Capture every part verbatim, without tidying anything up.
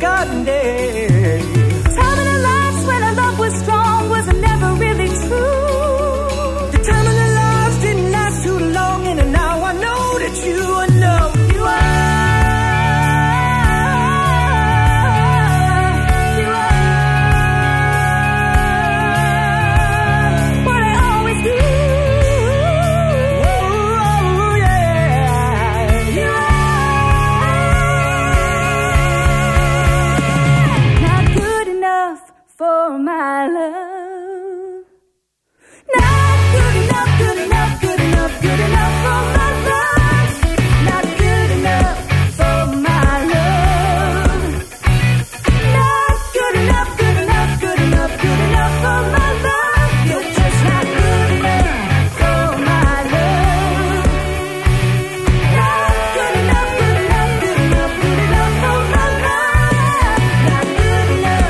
forgotten day. Time in our lives when our love was strong was never really true. The time in our lives didn't last too long, and now I know that you know you are. For my love, not good enough, good enough, good enough, good enough for my love, not good enough for my love, not good enough, good enough, good enough, good enough for my love. You're just not good enough for my love, not good enough, good enough, good enough, good enough for my love, not good enough.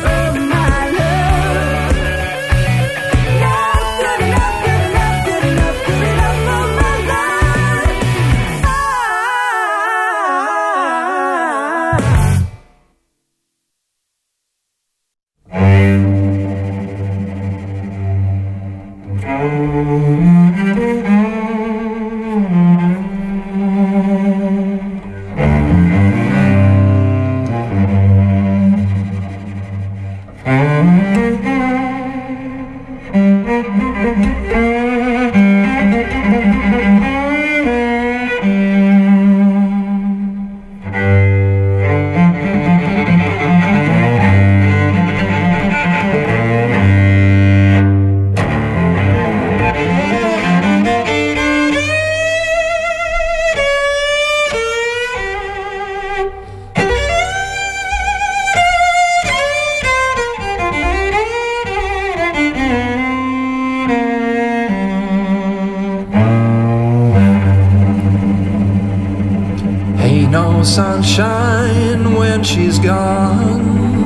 No sunshine when she's gone.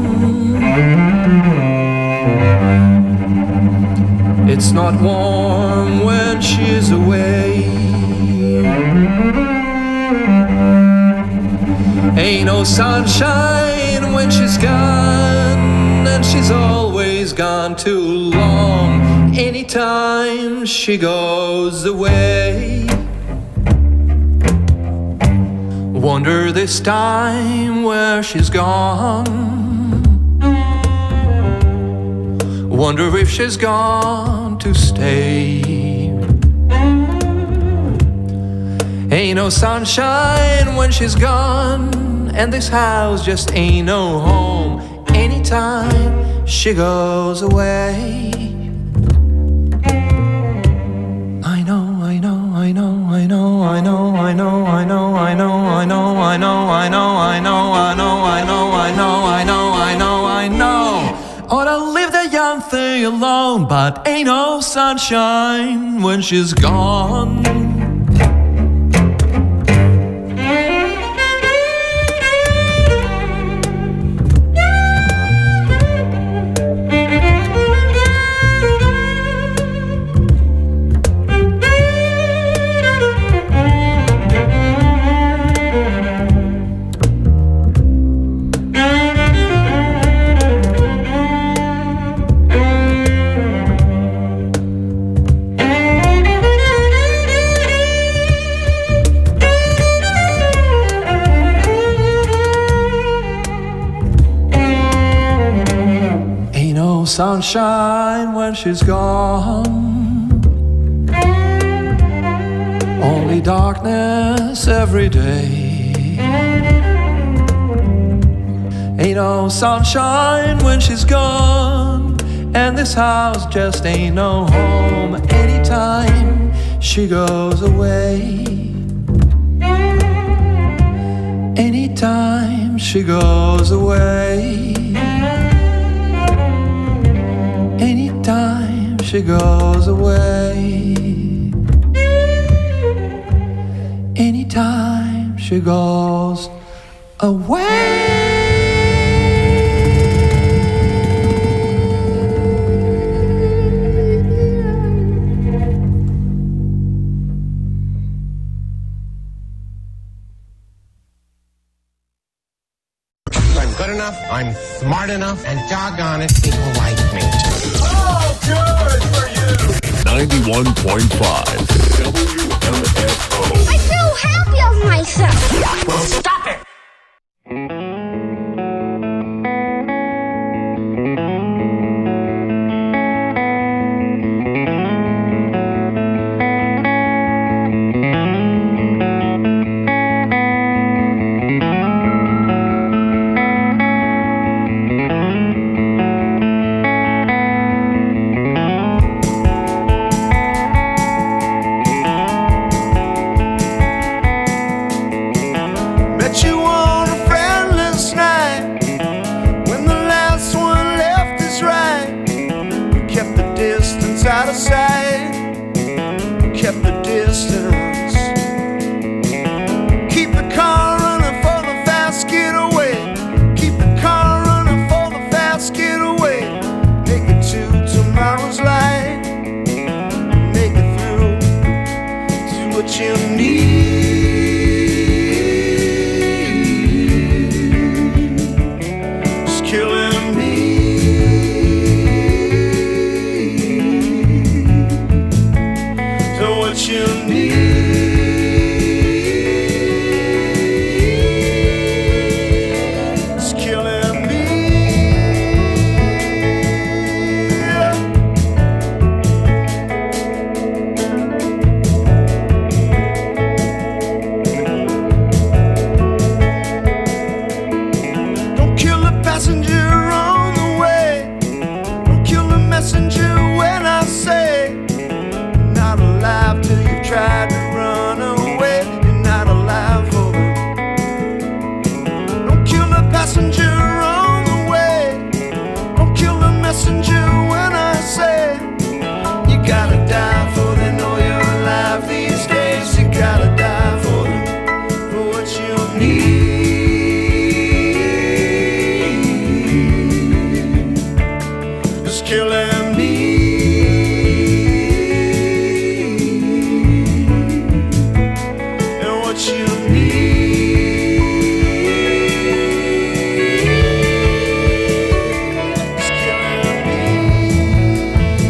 It's not warm when she's away. Ain't no sunshine when she's gone, and she's always gone too long. Anytime she goes away. Wonder this time where she's gone. Wonder if she's gone to stay. Ain't no sunshine when she's gone, and this house just ain't no home. Anytime she goes away. I know, I know, I know, I know, I know, I know, I know, I know, I know, I know, I know, I know, I know, I know, I know, I know, I know, I know. Ought to leave the young thing alone, but ain't no sunshine when she's gone. Sunshine when she's gone, only darkness every day. Ain't no sunshine when she's gone, and this house just ain't no home. Anytime she goes away. Anytime she goes away. Anytime she goes away. Anytime she goes away. good enough, I'm smart enough, and doggone it, people like me. Oh, good for you! ninety-one point five W M F O. I feel happy of myself. Well, stop it! Out of sight, kept the distance. Keep the car running for the fast getaway. Keep the car running for the fast getaway. Make it to tomorrow's light. Make it through to what you need. It's killing me. What you need is killing me. Don't kill the passenger on the way. Don't kill the messenger when I say not alive till you've tried to run away. You're not alive for them. Don't kill the passenger on the way. Don't kill the messenger when I say you gotta die for they know you're alive these days. You gotta die for them, for what you need. It's killing me. What you need is killing me.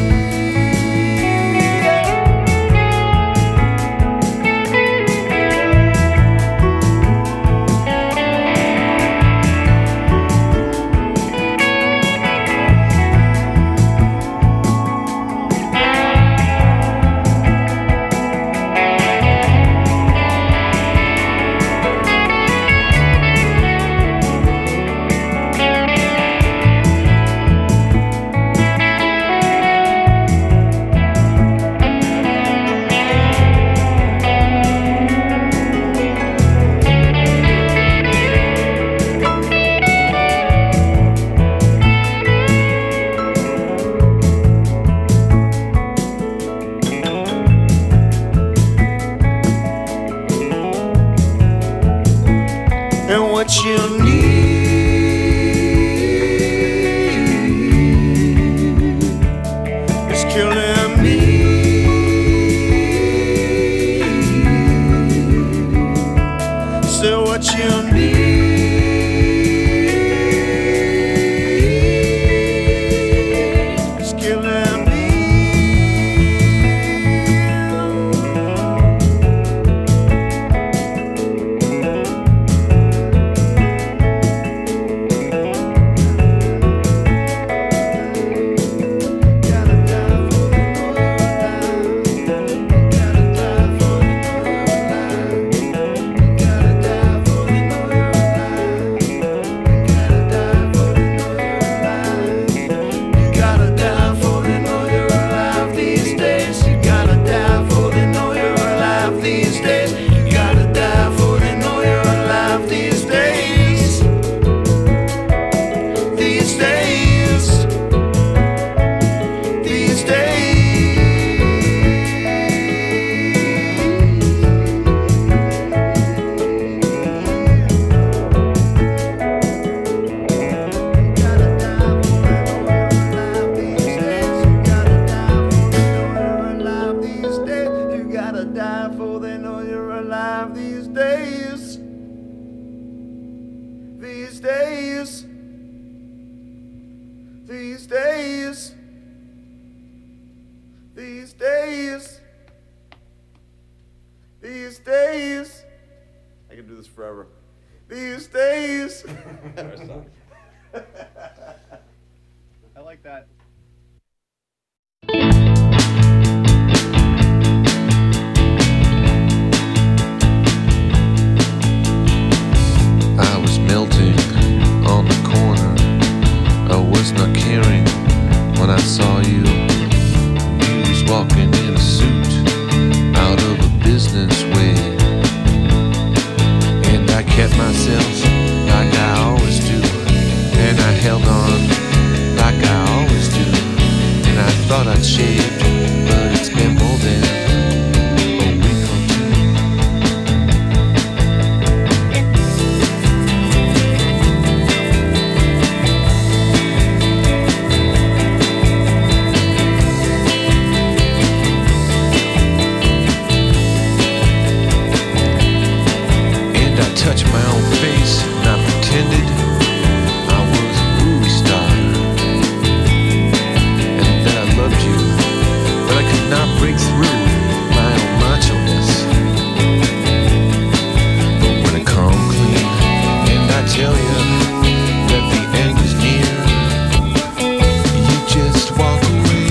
And what you need is killing me. So what you need is killing me. these days. days, these days, these days, these days. I can do this forever. These days. I like that. I was melting on the corner. I was not caring when I saw you. You was walking in a suit out of a business way, and I kept myself like I always do, and I held on like I always do, and I thought I'd shaved, but it's been more than a week or two. And I touched my own face and I pretended I was a movie star and that I loved you, but I could not break through my own macho-ness. But when I come clean and I tell you that the end is near, you just walk away.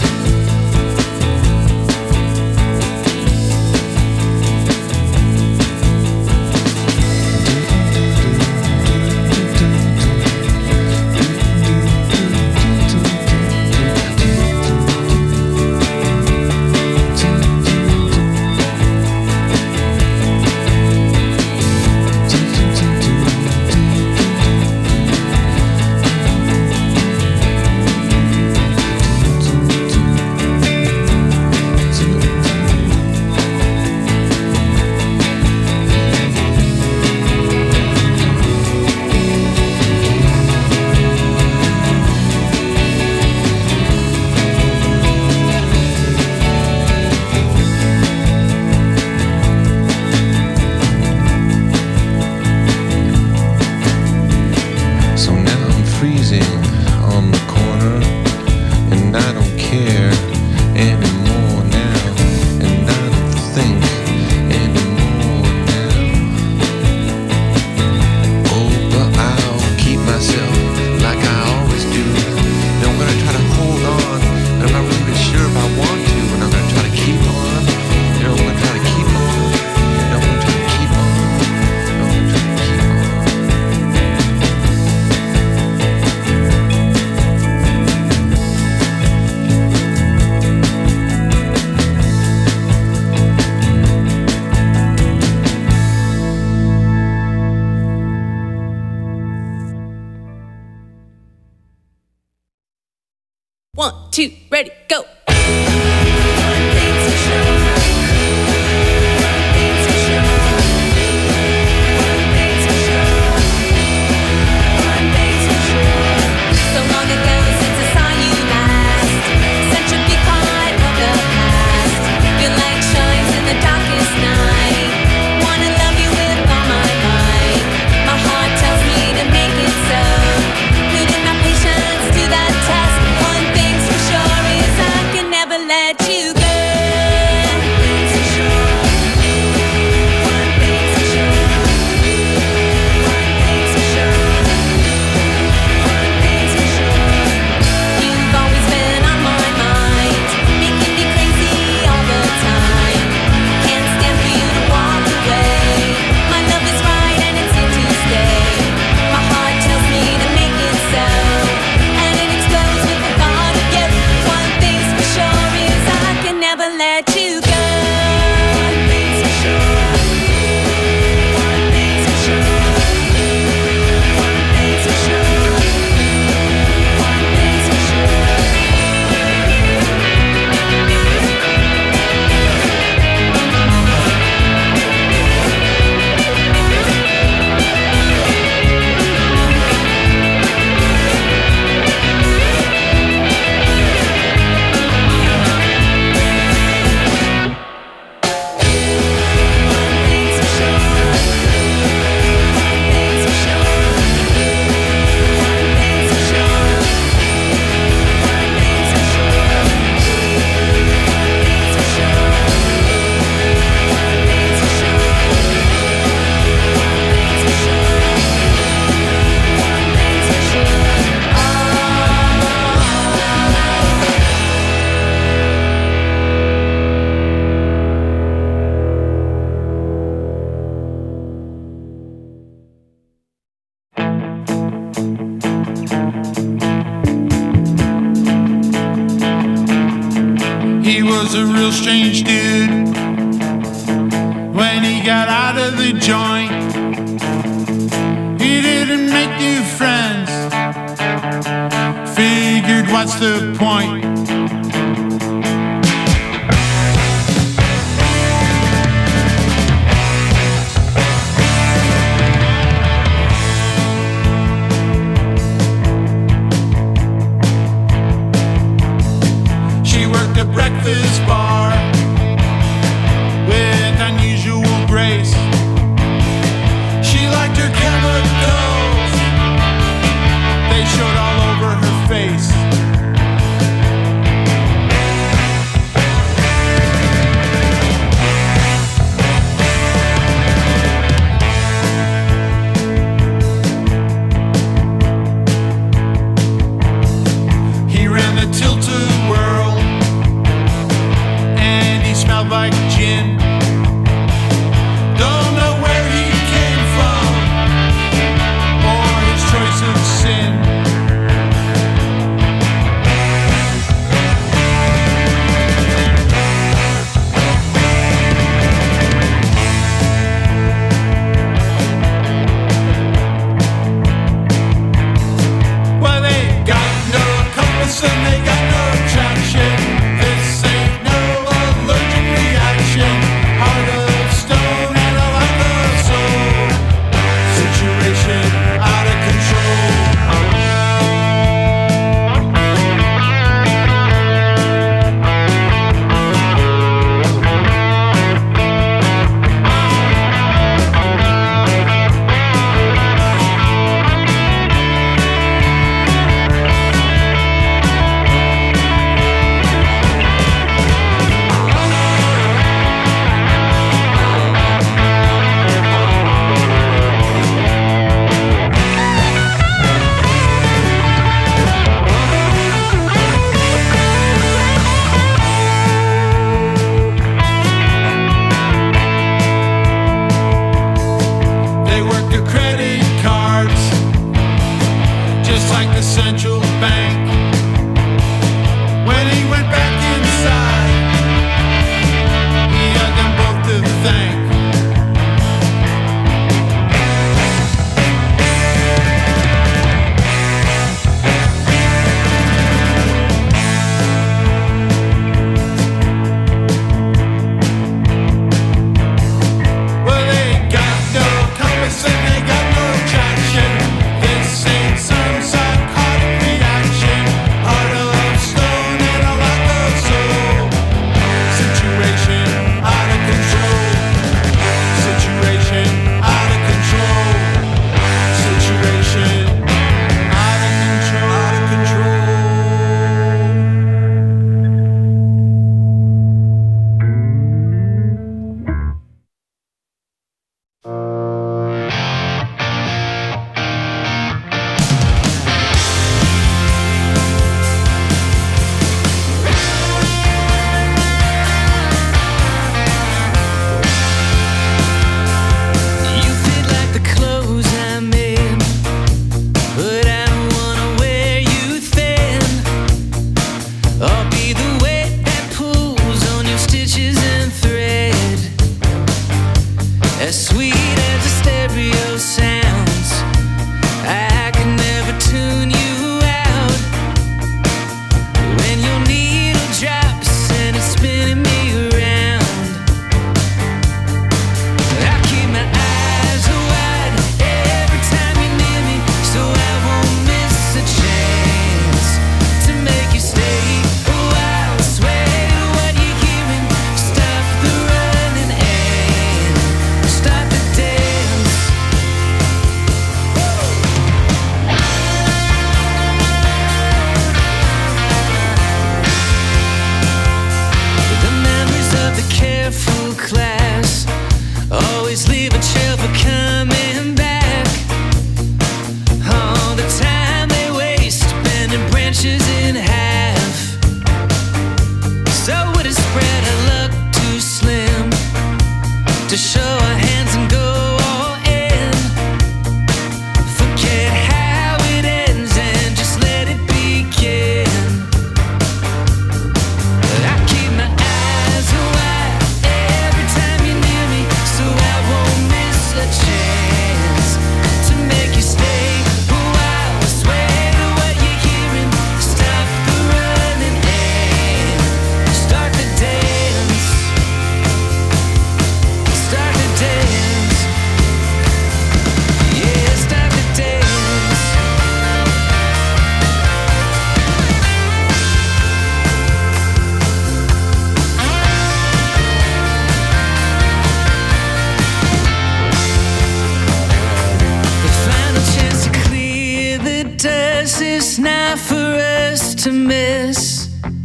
So now I'm freezing on the corner, and I don't care anymore now, and I don't think anymore now. Oh, but I'll keep myself like I always do, and I'm gonna try to hold on, and I'm not really even sure if I want to, and I'm gonna try to keep on, and I'm gonna try to keep on, and I'm gonna try to keep on, and I'm gonna try to keep on. One, two, ready, go. So long ago since I saw you last, such a big part of the past. Your light shines in the darkest night. Wanna love you with all my might. My heart tells me to make it so. Putting my patience to the test. One thing's for sure is I can real strange dude. When he got out of the joint, he didn't make new friends. Figured, what's the point? She worked a breakfast bar with unusual grace. She liked her chemicals, they showed all over her face. to miss?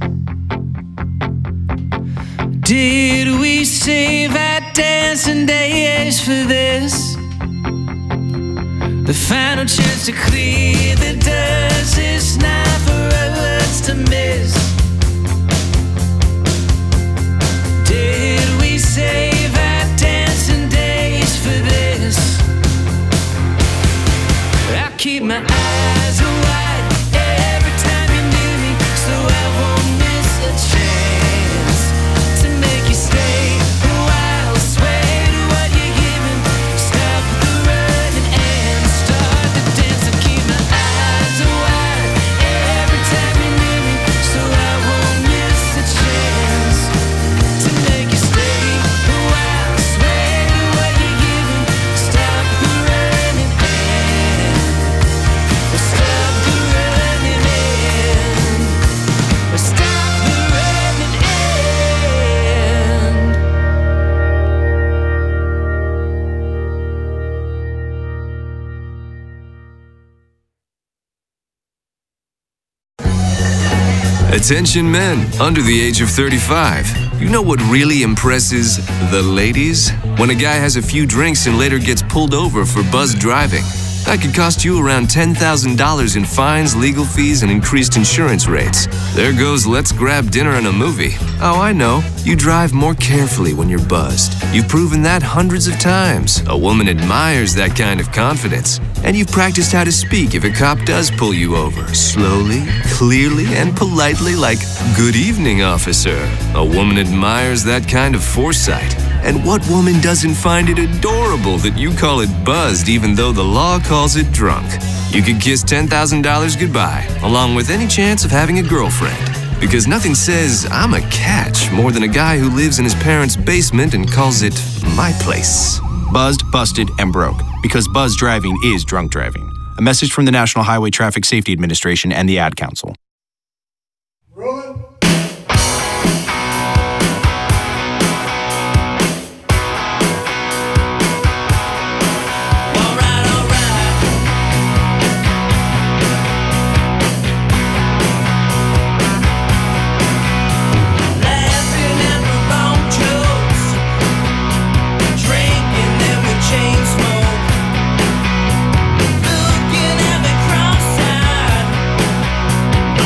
Did we save our dancing days for this? The final chance to clear the dust is not for us to miss. Did we save our dancing days for this? I keep my eyes wide every time you're near me, so I won't miss a chance to make you stay a while. Sway to what you're giving, stop the running and start the dance. I keep my eyes wide every time you're near me, so I won't miss a chance to make you stay a while. Sway to what you're giving, stop the running and stop the running and stop the running and. Attention men under the age of thirty-five. You know what really impresses the ladies? When a guy has a few drinks and later gets pulled over for buzzed driving. That could cost you around ten thousand dollars in fines, legal fees, and increased insurance rates. There goes let's grab dinner and a movie. Oh, I know. You drive more carefully when you're buzzed. You've proven that hundreds of times. A woman admires that kind of confidence. And you've practiced how to speak if a cop does pull you over. Slowly, clearly, and politely like, "Good evening, officer." A woman admires that kind of foresight. And what woman doesn't find it adorable that you call it buzzed even though the law calls it drunk? You could kiss ten thousand dollars goodbye, along with any chance of having a girlfriend. Because nothing says, "I'm a catch," more than a guy who lives in his parents' basement and calls it my place. Buzzed, busted, and broke. Because buzz driving is drunk driving. A message from the National Highway Traffic Safety Administration and the Ad Council. Looking at me cross-eyed.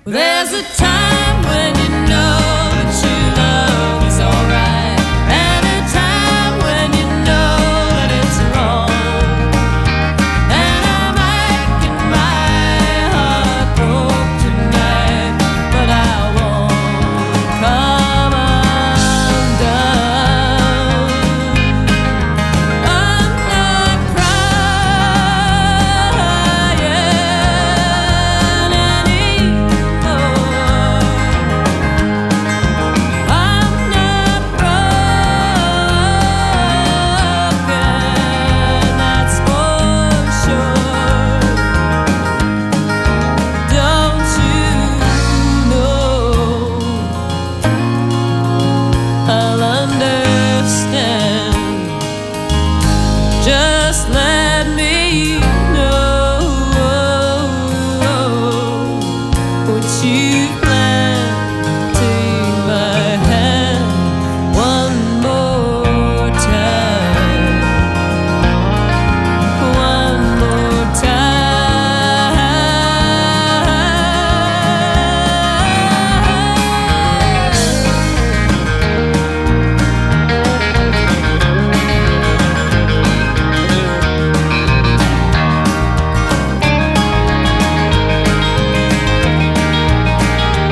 There's a time when you know that true love is alright, and a time when you know that it's wrong. And I might get my heart broke tonight, but I won't come undone. I'm not crying anymore. I'm not broken, that's for sure. Don't you know I'll understand? Just let me know what you plan. Take my hand one more time, one more time.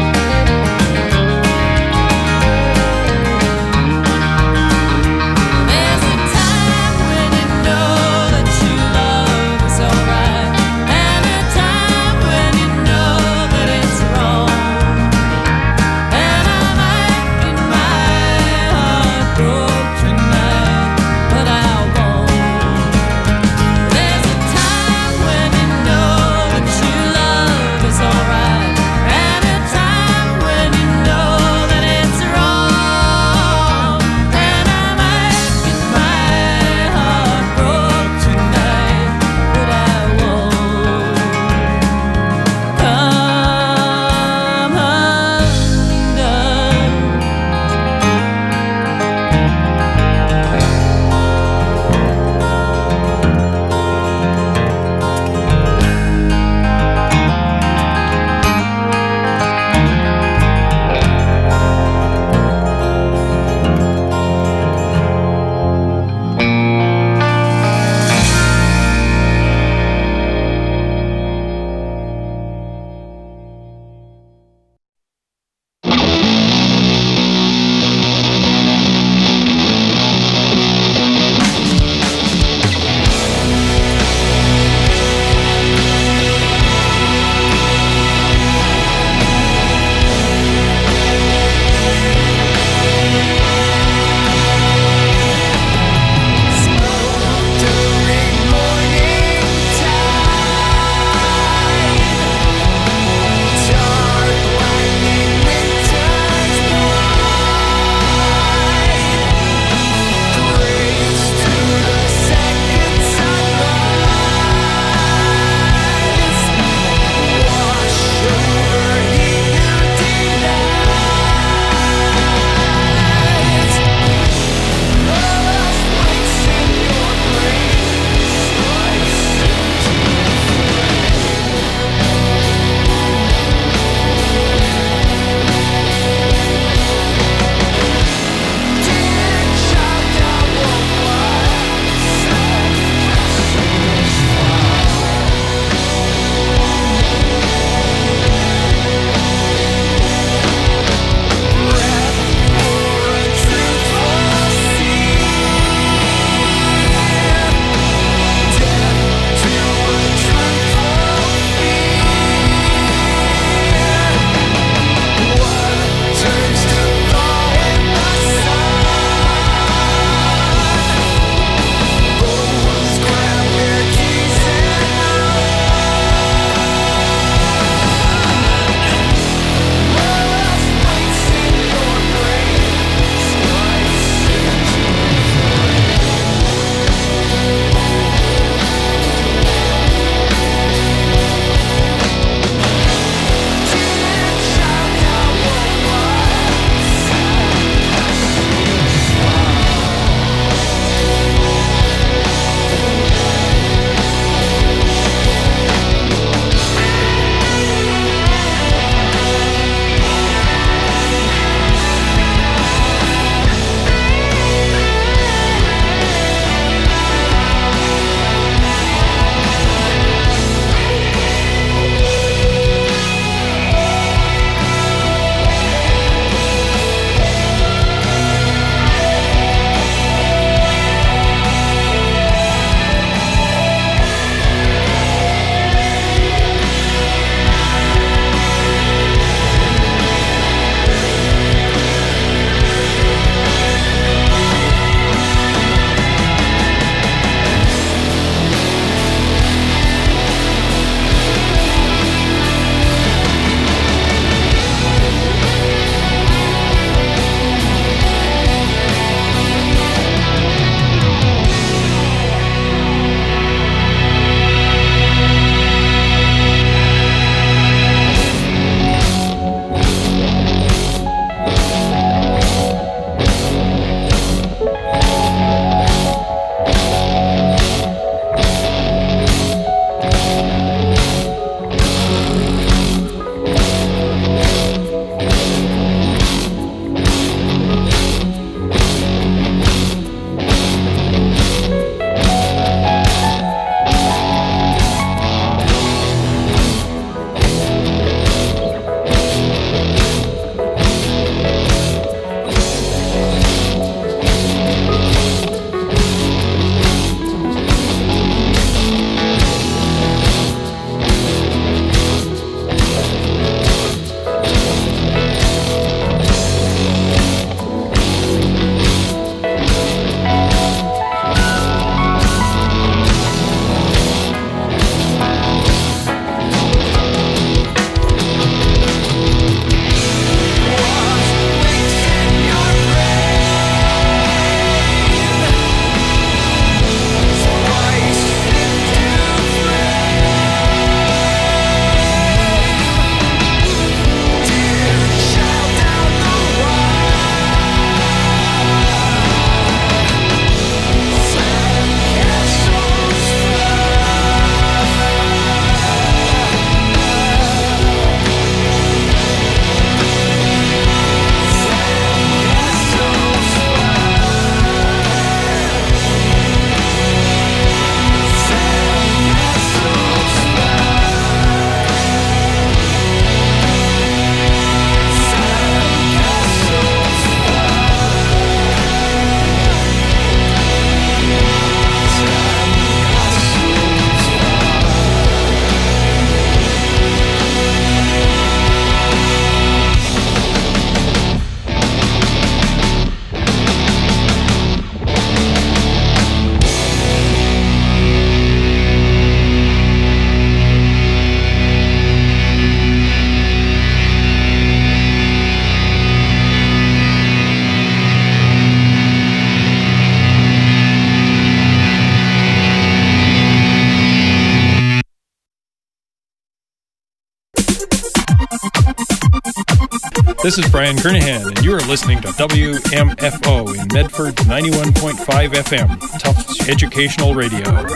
This is Brian Kernahan, and you are listening to W M F O in Medford ninety-one point five F M, Tufts Educational Radio.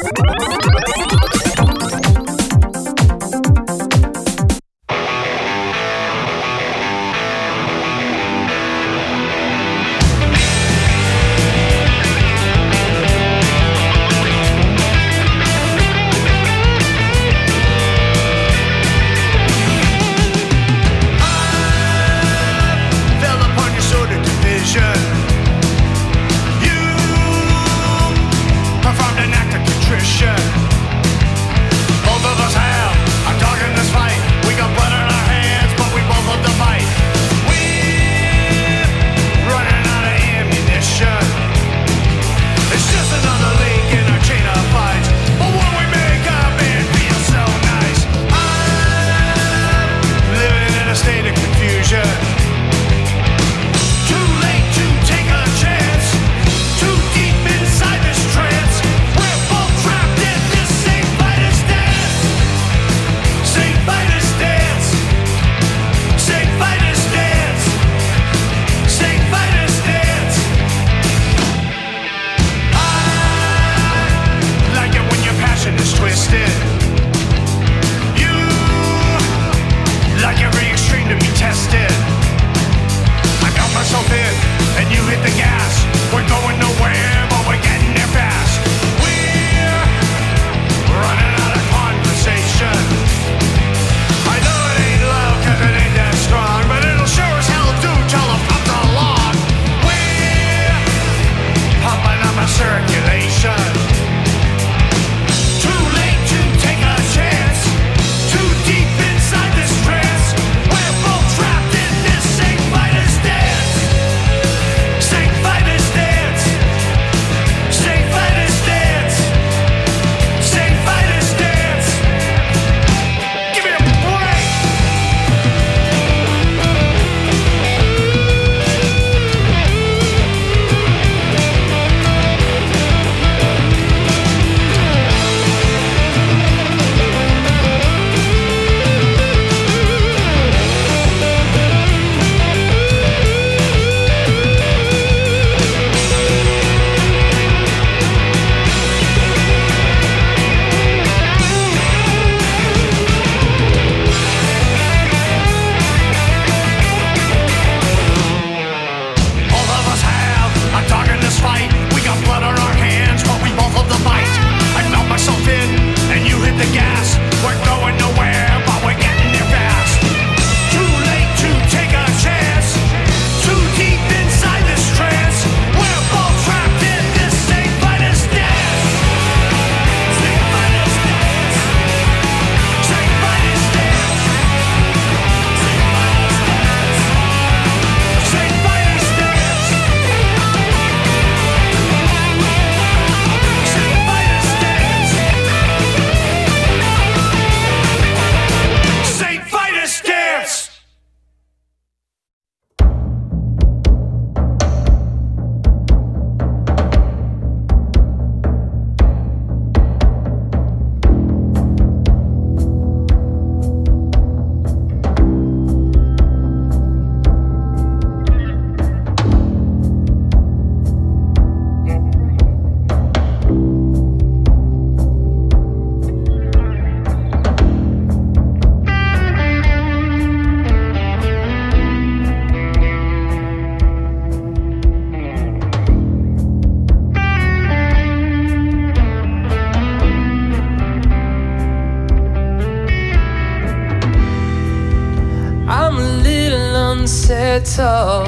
unsettled,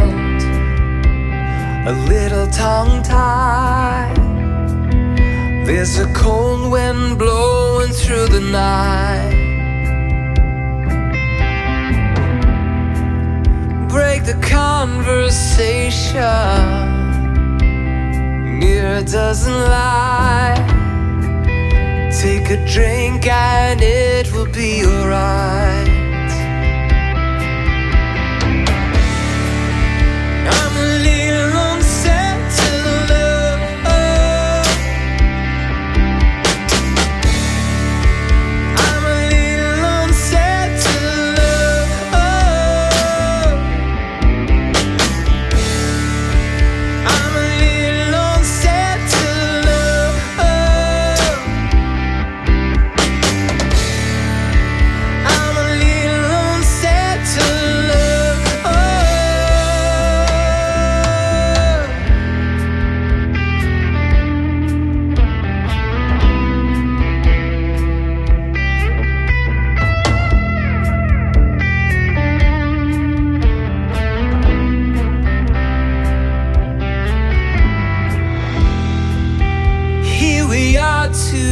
a little tongue-tied. There's a cold wind blowing through the night. Break the conversation, mirror doesn't lie. Take a drink and it will be alright. I'm a little unsettled, oh. I'm a little unsettled, oh.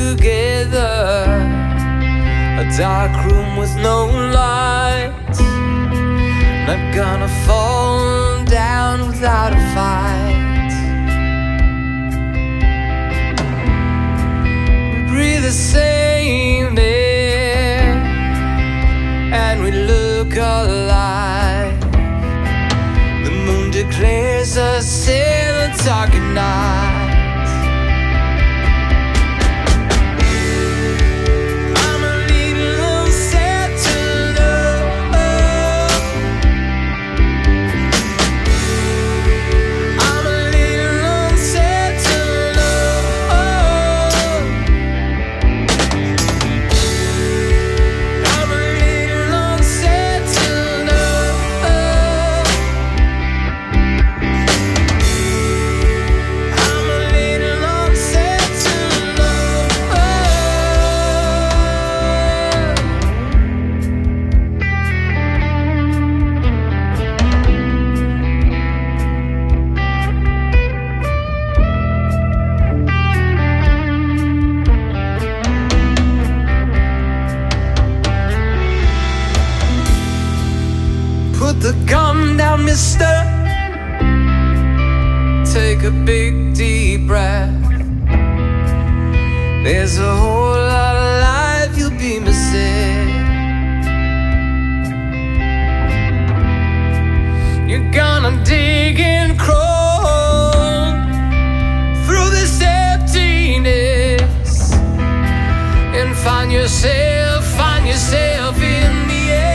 together. A dark room with no light, not gonna fall down without a fight. We breathe the same air and we look alive. The moon declares us in the dark at night. The gun down, mister. Take a big deep breath. There's a whole lot of life you'll be missing. You're gonna dig and crawl through this emptiness and find yourself, find yourself in the air.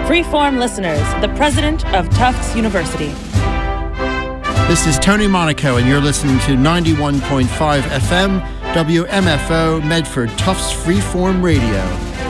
Freeform listeners, the president of Tufts University. This is Tony Monaco, and you're listening to ninety-one point five F M, W M F O, Medford Tufts Freeform Radio.